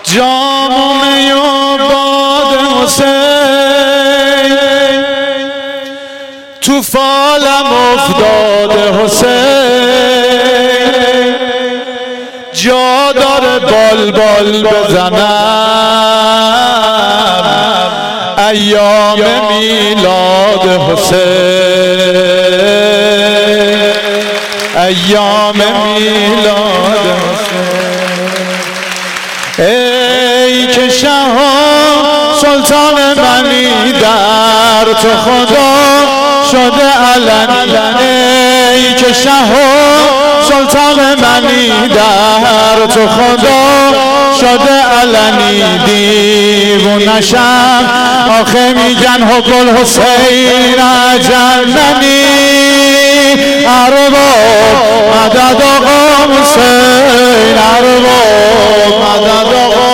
جام می و باد حسین تو فالم افتاده حسین جا داره بال بال بزنم ایام میلاد حسین ایام میلاد حسین ای که شاه سلطان منی در تو خدا شده علنی ای که شاه سلطان منی در تو خدا شده علنی دیوونشم آخه میگن حب الحسین جننی ارباب مدد آقا حسین ارباب مدد آقا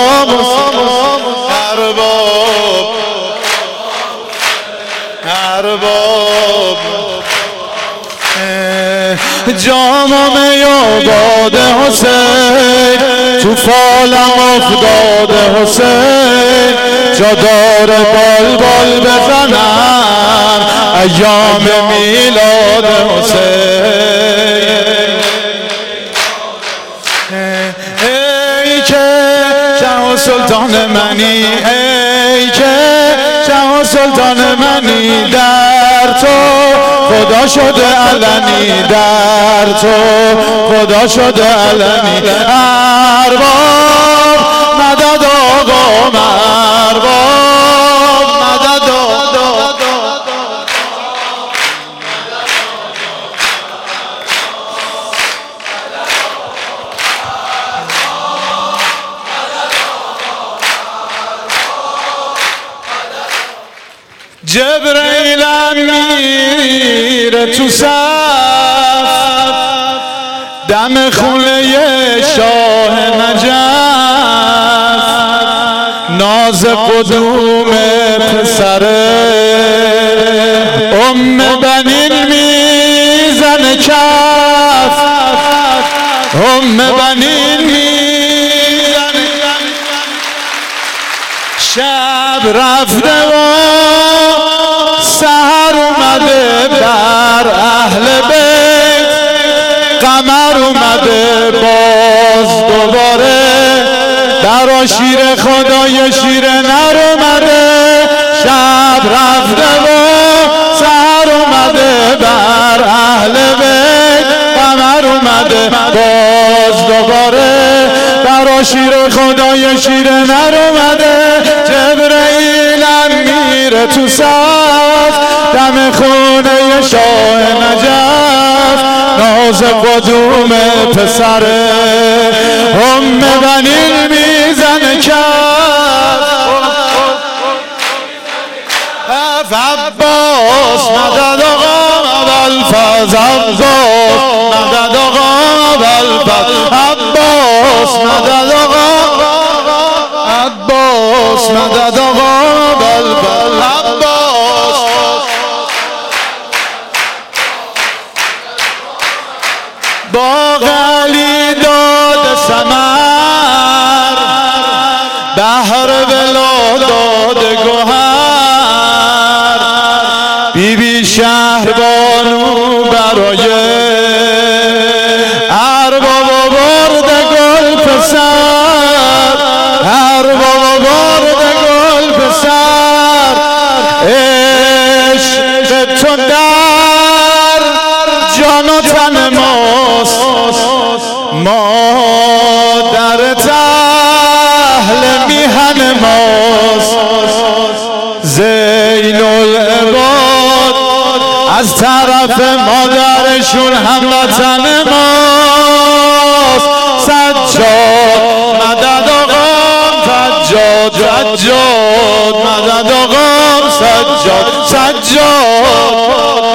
ارباب ارباب جام می و باد حسین تو فالم افتاده حسین جا داره بال بال بزنم ایام میلاد حسین ای که شاه سلطان منی ای که شاه سلطان منی در تو خدا شده علنی در تو خدا شده علنی ارباب مدد آقا ارباب مدد جبرئیل میره تو صف دم خونه شاه نجف ناز قدوم پسره ام بنین میزنه کف ام بنین میزنه شب رفته و سحر اومده بر اهل بیت قمر اومده باز دوباره در شیر خدای شیر نر اومده شب رفته و سحر اومده بر اهل بیت قمر اومده باز دوباره در شیر خدای شیر نر اومده جبرئیل میره تو صف دم خونه شاه نجف ناز قدوم پسره ام بنین میزنه کف عباس مدد آقا ابوالفضل عباس مدد آقا ابوالفضل عباس مدد آقا عباس مدد آقا ابوالفضل عباس باغ علی داد ثمر بحر بلا داد گوهر بی بی شهر بانو برای ارباب آورد گل پسر ارباب آورد گل پسر عشق تو در جان و تن ماست ما در اهل میهن ماست زین العباد از طرف مادرشون هموطن ماست سجاد مدد آقام سجاد سجاد مدد آقام سجاد سجاد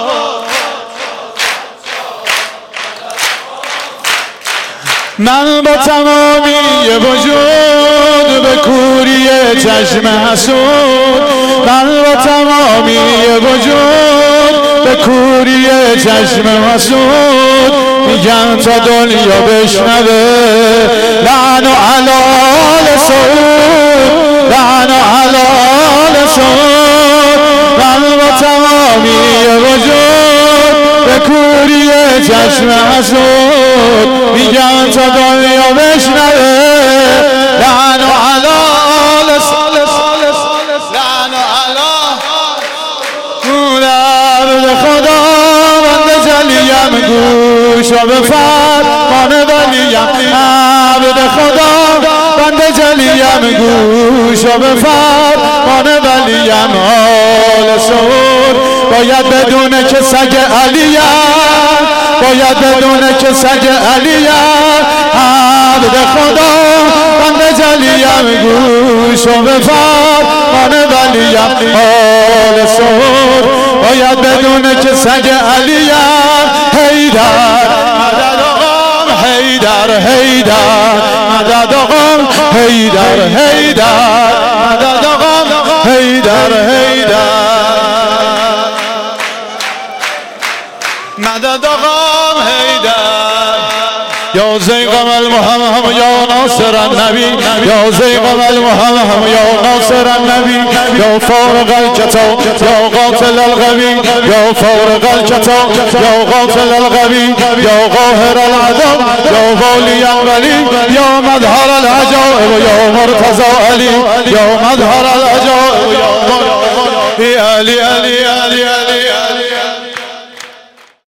من با تمامی وجود به کوری چشم حسود من با تمامی وجود به کوری چشم حسود میگم تا دنیا بشنوه لعن علال سعود لعن علال سعود من با تمامی وجود به کوری چشم حسود میگن تا دنیا بشنوه لعن علال لعن علال خدا بنده جلیم گوش و بفر مانه ولیم عبد خدا بنده جلیم گوش و بفر مانه ولیم آل سعود باید بدونه که سگ علیم باید بدونه که سگ علیم عبد خدا بنده جلیم گوش و بفر مانه ولیم آل سعود باید بدونه که سگ علیم حیدر مدد آقام حیدر حیدر مدد آقام حیدر حیدر مدد آقام حیدر حیدر مدد آقام حیدر یا زیغم المحمد یا ناصر النبی یا زیغم المحمد یا ناصر النبی یا فارغ الکتاب یا قاتل الغوی یا فارغ الکتاب یا قاتل الغوی یا قاهر العدم یا والی الولی یا مظهر العجائب یا مرتضی علی یا مظهر العجائب یا علی علی علی علی